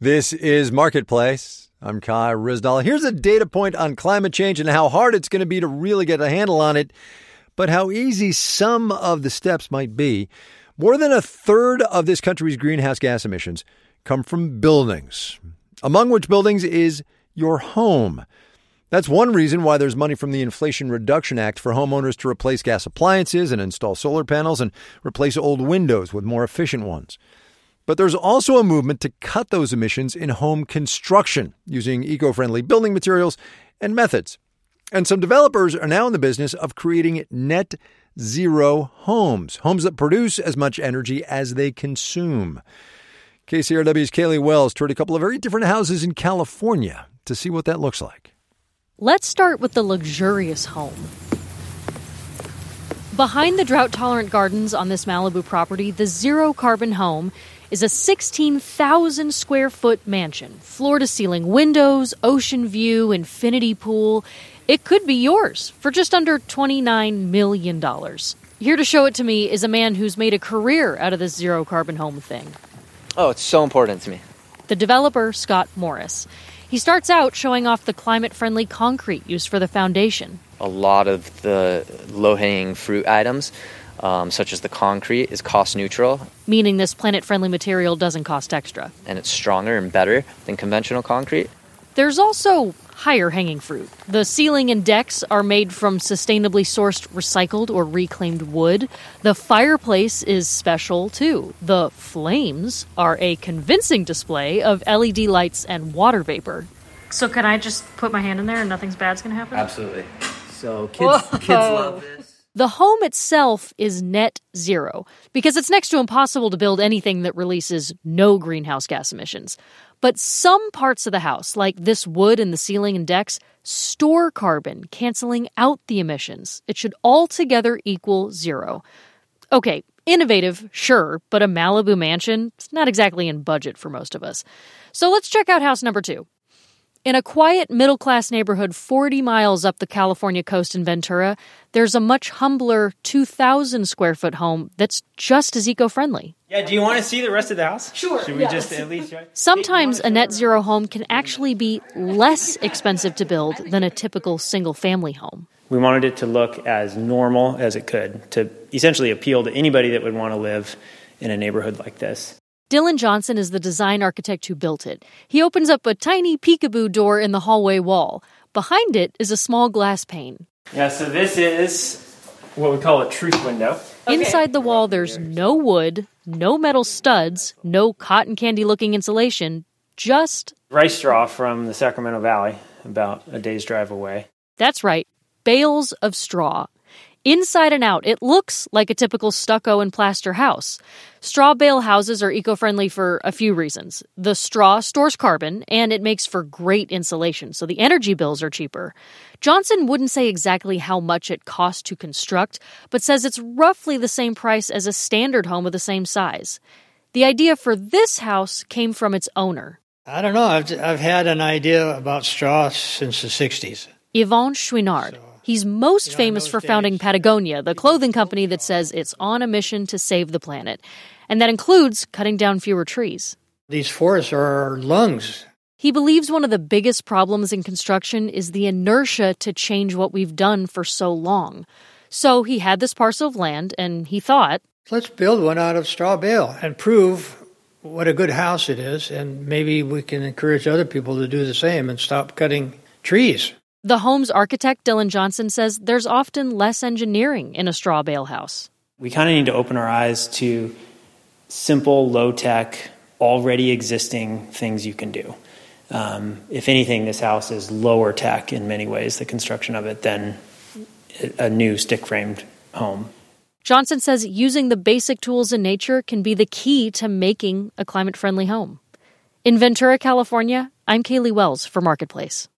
This is Marketplace. I'm Kai Ryssdal. Here's a data point on climate change and how hard it's going to be to really get a handle on it, but how easy some of the steps might be. More than a third of this country's greenhouse gas emissions come from buildings, among which buildings is your home. That's one reason why there's money from the Inflation Reduction Act for homeowners to replace gas appliances and install solar panels and replace old windows with more efficient ones. But there's also a movement to cut those emissions in home construction using eco-friendly building materials and methods. And some developers are now in the business of creating net zero homes that produce as much energy as they consume. KCRW's Kaylee Wells toured a couple of very different houses in California to see what that looks like. Let's start with the luxurious home. Behind the drought-tolerant gardens on this Malibu property, the zero-carbon home is a 16,000-square-foot mansion. Floor-to-ceiling windows, ocean view, infinity pool. It could be yours for just under $29 million. Here to show it to me is a man who's made a career out of this zero-carbon home thing. Oh, it's so important to me. The developer, Scott Morris. He starts out showing off the climate-friendly concrete used for the foundation. A lot of the low-hanging fruit items, such as the concrete, is cost-neutral. Meaning this planet-friendly material doesn't cost extra. And it's stronger and better than conventional concrete. There's also higher-hanging fruit. The ceiling and decks are made from sustainably sourced recycled or reclaimed wood. The fireplace is special, too. The flames are a convincing display of LED lights and water vapor. So can I just put my hand in there and nothing bad's going to happen? Absolutely. So kids love this. The home itself is net zero because it's next to impossible to build anything that releases no greenhouse gas emissions. But some parts of the house, like this wood in the ceiling and decks, store carbon, canceling out the emissions. It should altogether equal zero. Okay, innovative, sure, but a Malibu mansion, it's not exactly in budget for most of us. So let's check out house number 2. In a quiet, middle-class neighborhood 40 miles up the California coast in Ventura, there's a much humbler 2,000-square-foot home that's just as eco-friendly. Yeah, do you want to see the rest of the house? Sure. Should we just at least... Sometimes a net-zero home can actually be less expensive to build than a typical single-family home. We wanted it to look as normal as it could, to essentially appeal to anybody that would want to live in a neighborhood like this. Dylan Johnson is the design architect who built it. He opens up a tiny peekaboo door in the hallway wall. Behind it is a small glass pane. Yeah, so this is what we call a truth window. Inside the wall, there's no wood, no metal studs, no cotton candy-looking insulation, just... rice straw from the Sacramento Valley, about a day's drive away. That's right, bales of straw. Inside and out, it looks like a typical stucco and plaster house. Straw bale houses are eco-friendly for a few reasons. The straw stores carbon, and it makes for great insulation, so the energy bills are cheaper. Johnson wouldn't say exactly how much it costs to construct, but says it's roughly the same price as a standard home of the same size. The idea for this house came from its owner. I don't know. I've had an idea about straw since the 60s. Yvon Chouinard. He's most famous for founding Patagonia, the clothing company that says it's on a mission to save the planet. And that includes cutting down fewer trees. These forests are our lungs. He believes one of the biggest problems in construction is the inertia to change what we've done for so long. So he had this parcel of land, and he thought, let's build one out of straw bale and prove what a good house it is, and maybe we can encourage other people to do the same and stop cutting trees. The home's architect, Dylan Johnson, says there's often less engineering in a straw bale house. We kind of need to open our eyes to simple, low-tech, already existing things you can do. If anything, this house is lower tech in many ways, the construction of it, than a new stick-framed home. Johnson says using the basic tools in nature can be the key to making a climate-friendly home. In Ventura, California, I'm Kaylee Wells for Marketplace.